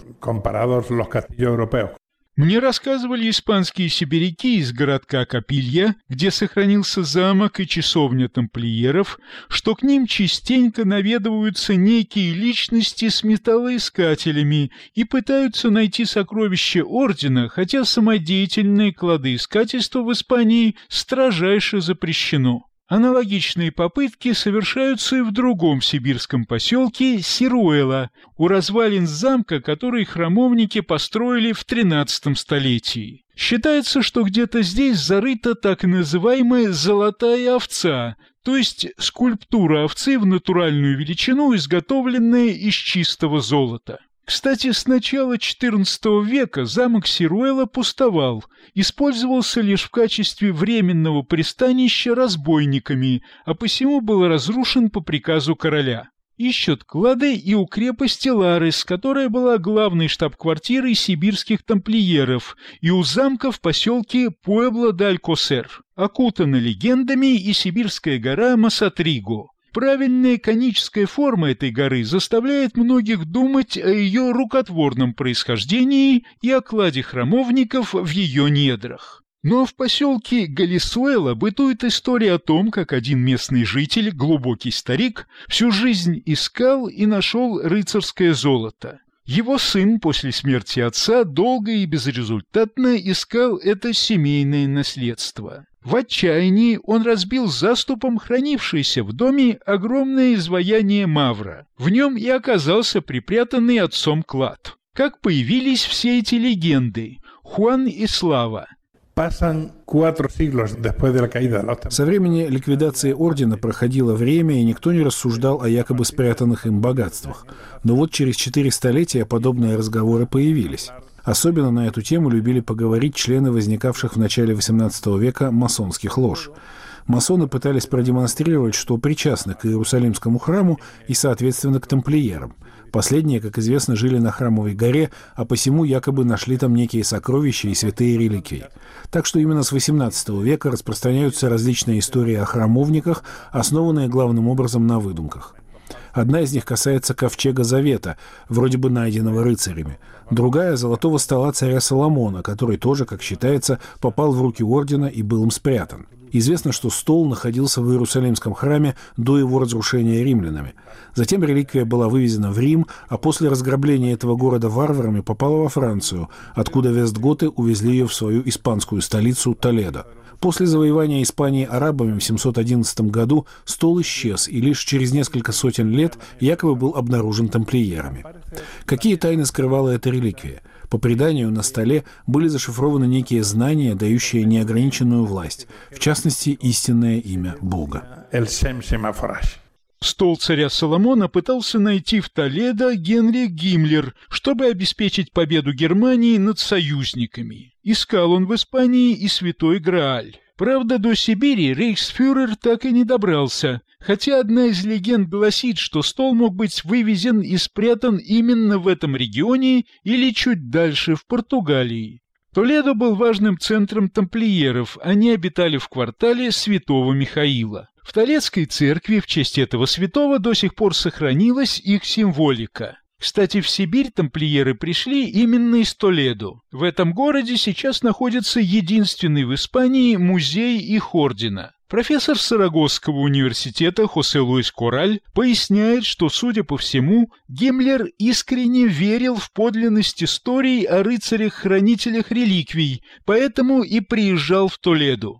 Мне рассказывали испанские сибиряки из городка Капилья, где сохранился замок и часовня тамплиеров, что к ним частенько наведываются некие личности с металлоискателями и пытаются найти сокровища ордена, хотя самодеятельное кладоискательство в Испании строжайше запрещено. Аналогичные попытки совершаются и в другом сибирском поселке Сируэла, у развалин замка, который храмовники построили в XIII столетии. Считается, что где-то здесь зарыта так называемая «золотая овца», то есть скульптура овцы в натуральную величину, изготовленная из чистого золота. Кстати, с начала XIV века замок Сируэла пустовал, использовался лишь в качестве временного пристанища разбойниками, а посему был разрушен по приказу короля. Ищут клады и у крепости Ларес, которая была главной штаб-квартирой сибирских тамплиеров, и у замка в поселке Пуэбло-де-Алькосер, окутана легендами и сибирская гора Масатриго. Правильная коническая форма этой горы заставляет многих думать о ее рукотворном происхождении и о кладе храмовников в ее недрах. Но в поселке Галисуэла бытует история о том, как один местный житель, глубокий старик, всю жизнь искал и нашел рыцарское золото. Его сын после смерти отца долго и безрезультатно искал это семейное наследство. В отчаянии он разбил заступом хранившееся в доме огромное изваяние мавра. В нем и оказался припрятанный отцом клад. Как появились все эти легенды? Хуан Ислава. Со времени ликвидации ордена проходило время, и никто не рассуждал о якобы спрятанных им богатствах. Но вот через 4 столетия подобные разговоры появились. Особенно на эту тему любили поговорить члены возникавших в начале XVIII века масонских лож. Масоны пытались продемонстрировать, что причастны к Иерусалимскому храму и, соответственно, к тамплиерам. Последние, как известно, жили на Храмовой горе, а посему якобы нашли там некие сокровища и святые реликвии. Так что именно с XVIII века распространяются различные истории о храмовниках, основанные главным образом на выдумках. Одна из них касается Ковчега Завета, вроде бы найденного рыцарями. Другая — золотого стола царя Соломона, который тоже, как считается, попал в руки ордена и был им спрятан. Известно, что стол находился в Иерусалимском храме до его разрушения римлянами. Затем реликвия была вывезена в Рим, а после разграбления этого города варварами попала во Францию, откуда вестготы увезли ее в свою испанскую столицу Толедо. После завоевания Испании арабами в 711 году стол исчез и лишь через несколько сотен лет якобы был обнаружен тамплиерами. Какие тайны скрывала эта реликвия? По преданию, на столе были зашифрованы некие знания, дающие неограниченную власть, в частности, истинное имя Бога. Стол царя Соломона пытался найти в Толедо Генрих Гиммлер, чтобы обеспечить победу Германии над союзниками. Искал он в Испании и Святой Грааль. Правда, до Сибири рейхсфюрер так и не добрался, хотя одна из легенд гласит, что стол мог быть вывезен и спрятан именно в этом регионе или чуть дальше, в Португалии. Толедо был важным центром тамплиеров, они обитали в квартале Святого Михаила. В Толедской церкви в честь этого святого до сих пор сохранилась их символика. Кстати, в Сибирь тамплиеры пришли именно из Толедо. В этом городе сейчас находится единственный в Испании музей их ордена. Профессор Сарагосского университета Хосе Луис Кораль поясняет, что, судя по всему, Гиммлер искренне верил в подлинность историй о рыцарях-хранителях реликвий, поэтому и приезжал в Толедо.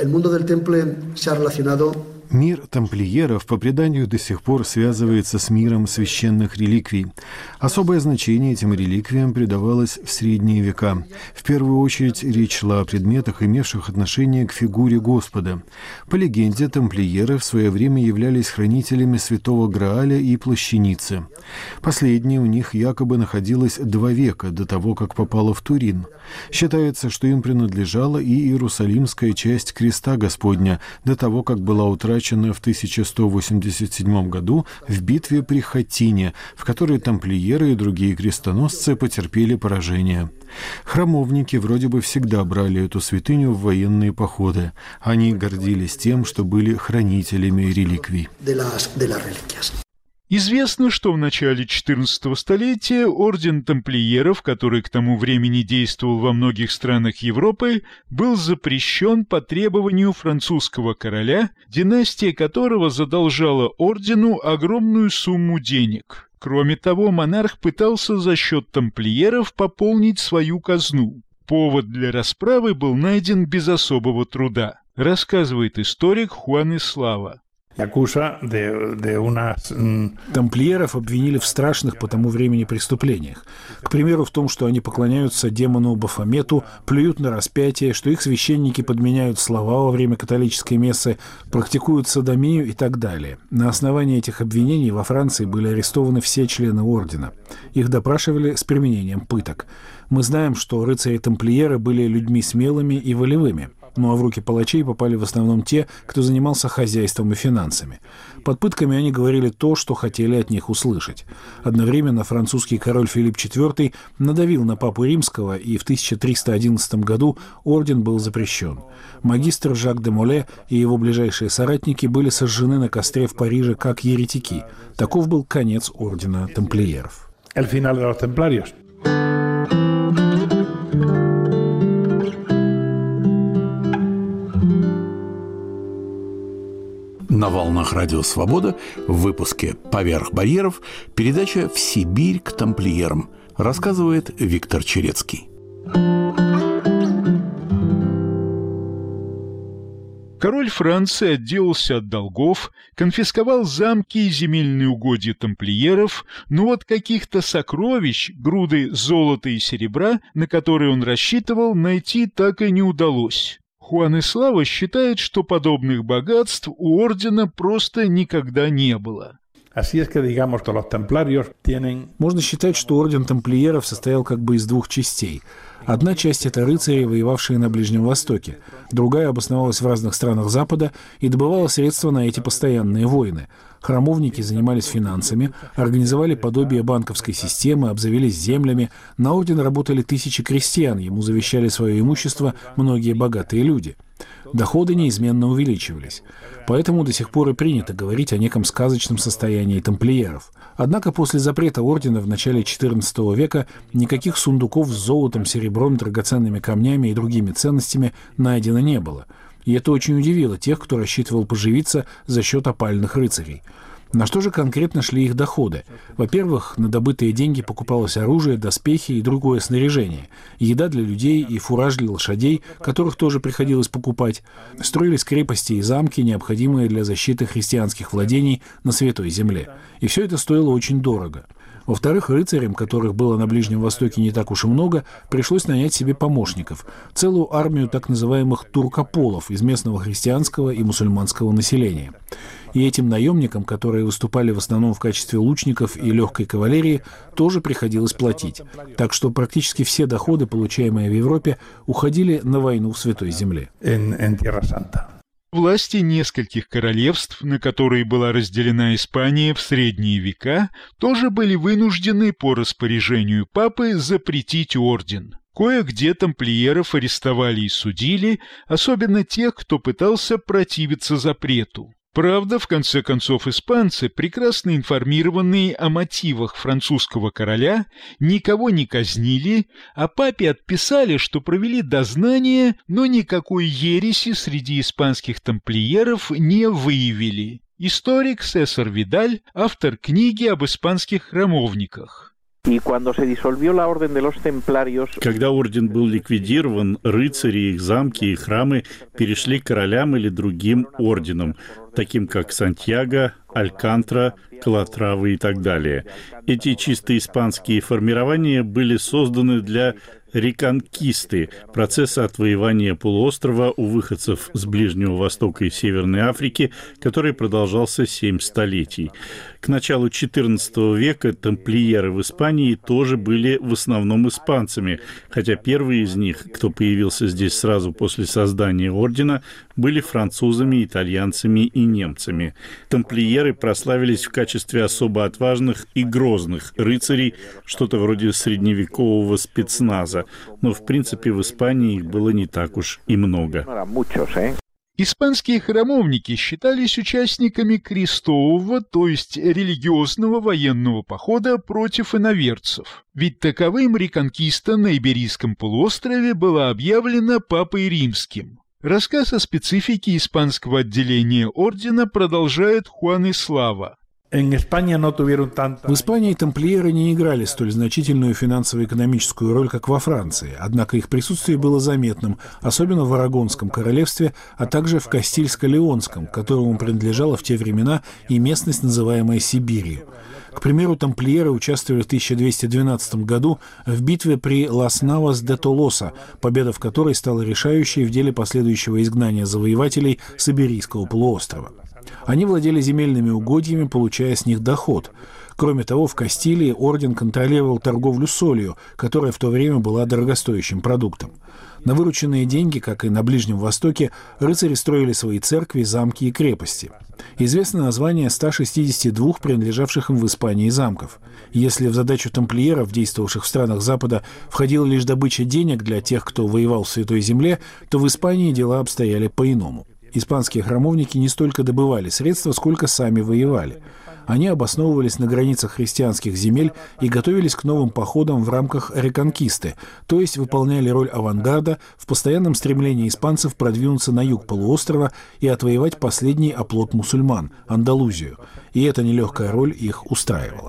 Мир тамплиеров по преданию до сих пор связывается с миром священных реликвий. Особое значение этим реликвиям придавалось в средние века. В первую очередь речь шла о предметах, имевших отношение к фигуре Господа. По легенде, тамплиеры в свое время являлись хранителями Святого Грааля и Плащаницы. Последнее у них якобы находилось 2 века до того, как попало в Турин. Считается, что им принадлежала и иерусалимская часть креста Господня до того, как была утрачена в 1187 году в битве при Хаттине, в которой тамплиеры и другие крестоносцы потерпели поражение. Храмовники вроде бы всегда брали эту святыню в военные походы. Они гордились тем, что были хранителями реликвий. Известно, что в начале XIV столетия орден тамплиеров, который к тому времени действовал во многих странах Европы, был запрещен по требованию французского короля, династия которого задолжала ордену огромную сумму денег. Кроме того, монарх пытался за счет тамплиеров пополнить свою казну. Повод для расправы был найден без особого труда, рассказывает историк Хуан Ислава. Тамплиеров обвинили в страшных по тому времени преступлениях. К примеру, в том, что они поклоняются демону Бафомету, плюют на распятие, что их священники подменяют слова во время католической мессы, практикуют содомию и так далее. На основании этих обвинений во Франции были арестованы все члены ордена. Их допрашивали с применением пыток. Мы знаем, что рыцари-тамплиеры были людьми смелыми и волевыми. Ну а в руки палачей попали в основном те, кто занимался хозяйством и финансами. Под пытками они говорили то, что хотели от них услышать. Одновременно французский король Филипп IV надавил на папу римского, и в 1311 году орден был запрещен. Магистр Жак де Моле и его ближайшие соратники были сожжены на костре в Париже как еретики. Таков был конец ордена тамплиеров. На волнах Радио Свобода в выпуске «Поверх барьеров» передача «В Сибирь к тамплиерам», рассказывает Виктор Черецкий. Король Франции отделался от долгов, конфисковал замки и земельные угодья тамплиеров, но вот каких-то сокровищ, груды золота и серебра, на которые он рассчитывал, найти так и не удалось. Хуан Ислава считает, что подобных богатств у ордена просто никогда не было. Можно считать, что орден тамплиеров состоял как бы из 2 частей. Одна часть – это рыцари, воевавшие на Ближнем Востоке. Другая обосновалась в разных странах Запада и добывала средства на эти постоянные войны. Храмовники занимались финансами, организовали подобие банковской системы, обзавелись землями. На орден работали тысячи крестьян, ему завещали свое имущество многие богатые люди. Доходы неизменно увеличивались. Поэтому до сих пор и принято говорить о неком сказочном состоянии тамплиеров. Однако после запрета ордена в начале XIV века никаких сундуков с золотом, серебром, драгоценными камнями и другими ценностями найдено не было. И это очень удивило тех, кто рассчитывал поживиться за счет опальных рыцарей. На что же конкретно шли их доходы? Во-первых, на добытые деньги покупалось оружие, доспехи и другое снаряжение, еда для людей и фураж для лошадей, которых тоже приходилось покупать. Строились крепости и замки, необходимые для защиты христианских владений на Святой Земле. И все это стоило очень дорого. Во-вторых, рыцарям, которых было на Ближнем Востоке не так уж и много, пришлось нанять себе помощников, целую армию так называемых туркополов из местного христианского и мусульманского населения. И этим наемникам, которые выступали в основном в качестве лучников и легкой кавалерии, тоже приходилось платить. Так что практически все доходы, получаемые в Европе, уходили на войну в Святой Земле. Власти нескольких королевств, на которые была разделена Испания в средние века, тоже были вынуждены по распоряжению папы запретить орден. Кое-где тамплиеров арестовали и судили, особенно тех, кто пытался противиться запрету. Правда, в конце концов, испанцы, прекрасно информированные о мотивах французского короля, никого не казнили, а папе отписали, что провели дознание, но никакой ереси среди испанских тамплиеров не выявили. Историк Сесар Видаль, автор книги об испанских храмовниках. Когда орден был ликвидирован, рыцари, их замки и храмы перешли к королям или другим орденам, таким как Сантьяго, Алькантра, Калатравы и так далее. Эти чисто испанские формирования были созданы для реконкисты, процесса отвоевания полуострова у выходцев с Ближнего Востока и Северной Африки, который продолжался 7 столетий. К началу XIV века тамплиеры в Испании тоже были в основном испанцами, хотя первые из них, кто появился здесь сразу после создания ордена, были французами, итальянцами и немцами. Тамплиеры прославились в качестве особо отважных и грозных рыцарей, что-то вроде средневекового спецназа, но в принципе в Испании их было не так уж и много. Испанские храмовники считались участниками крестового, то есть религиозного военного похода против иноверцев. Ведь таковым реконкиста на Иберийском полуострове была объявлена Папой Римским. Рассказ о специфике испанского отделения ордена продолжает Хуан Ислава. В Испании тамплиеры не играли столь значительную финансово-экономическую роль, как во Франции, однако их присутствие было заметным, особенно в Арагонском королевстве, а также в Кастильско-Леонском, которому принадлежала в те времена и местность, называемая Сибирью. К примеру, тамплиеры участвовали в 1212 году в битве при Лас-Навас-де-Толоса, победа в которой стала решающей в деле последующего изгнания завоевателей с Иберийского полуострова. Они владели земельными угодьями, получая с них доход. Кроме того, в Кастилии орден контролировал торговлю солью, которая в то время была дорогостоящим продуктом. На вырученные деньги, как и на Ближнем Востоке, рыцари строили свои церкви, замки и крепости. Известно название 162 принадлежавших им в Испании замков. Если в задачу тамплиеров, действовавших в странах Запада, входила лишь добыча денег для тех, кто воевал в Святой Земле, то в Испании дела обстояли по-иному. Испанские храмовники не столько добывали средства, сколько сами воевали. Они обосновывались на границах христианских земель и готовились к новым походам в рамках реконкисты, то есть выполняли роль авангарда в постоянном стремлении испанцев продвинуться на юг полуострова и отвоевать последний оплот мусульман – Андалузию. И эта нелегкая роль их устраивала.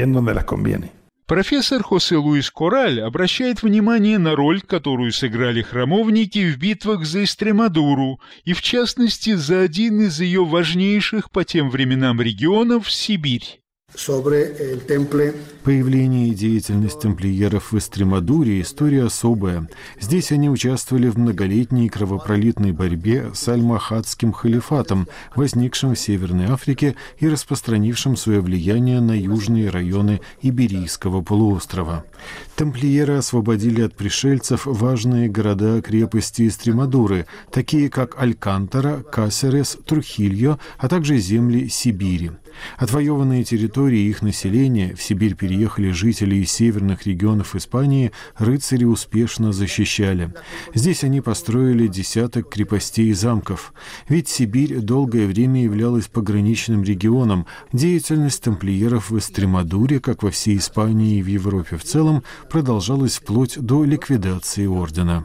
Профессор Хосе Луис Кораль обращает внимание на роль, которую сыграли храмовники в битвах за Эстремадуру, и в частности за один из ее важнейших по тем временам регионов – Сибирь. Появление и деятельность тамплиеров в Эстремадуре – история особая. Здесь они участвовали в многолетней кровопролитной борьбе с альмахадским халифатом, возникшим в Северной Африке и распространившим свое влияние на южные районы Иберийского полуострова. Тамплиеры освободили от пришельцев важные города-крепости Эстремадуры, такие как Алькантара, Касерес, Трухильо, а также земли Сибири. Отвоеванные территории и их население, в Сибирь переехали жители из северных регионов Испании, рыцари успешно защищали. Здесь они построили десяток крепостей и замков. Ведь Сибирь долгое время являлась пограничным регионом. Деятельность тамплиеров в Эстремадуре, как во всей Испании и в Европе в целом, продолжалась вплоть до ликвидации ордена.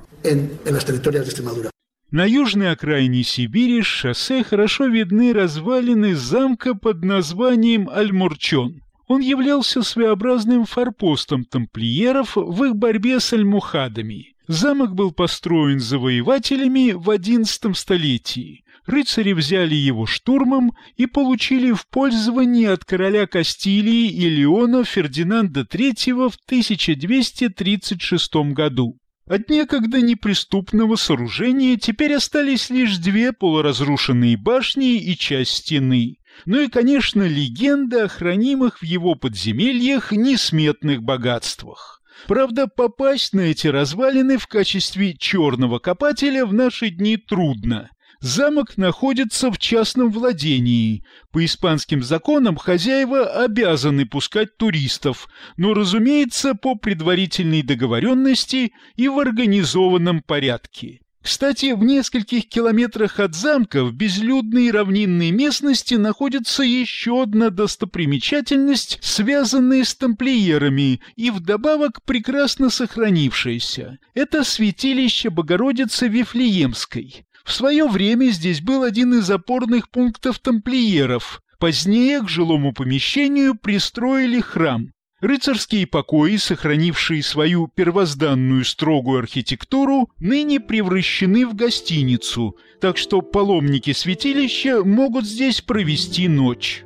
На южной окраине Сибири с шоссе хорошо видны развалины замка под названием Альмурчон. Он являлся своеобразным форпостом тамплиеров в их борьбе с альмохадами. Замок был построен завоевателями в XI столетии. Рыцари взяли его штурмом и получили в пользование от короля Кастилии и Леона Фердинанда III в 1236 году. От некогда неприступного сооружения теперь остались лишь 2 полуразрушенные башни и часть стены. Ну и, конечно, легенда о хранимых в его подземельях несметных богатствах. Правда, попасть на эти развалины в качестве черного копателя в наши дни трудно. Замок находится в частном владении. По испанским законам хозяева обязаны пускать туристов, но, разумеется, по предварительной договоренности и в организованном порядке. Кстати, в нескольких километрах от замка в безлюдной равнинной местности находится еще одна достопримечательность, связанная с тамплиерами и вдобавок прекрасно сохранившаяся. Это святилище Богородицы Вифлеемской. В свое время здесь был один из опорных пунктов тамплиеров. Позднее к жилому помещению пристроили храм. Рыцарские покои, сохранившие свою первозданную строгую архитектуру, ныне превращены в гостиницу, так что паломники святилища могут здесь провести ночь.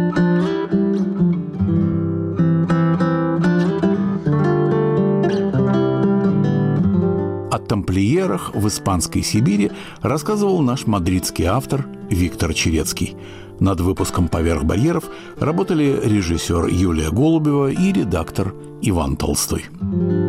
О тамплиерах в Испанской Сибири рассказывал наш мадридский автор Виктор Черецкий. Над выпуском «Поверх барьеров» работали режиссер Юлия Голубева и редактор Иван Толстой.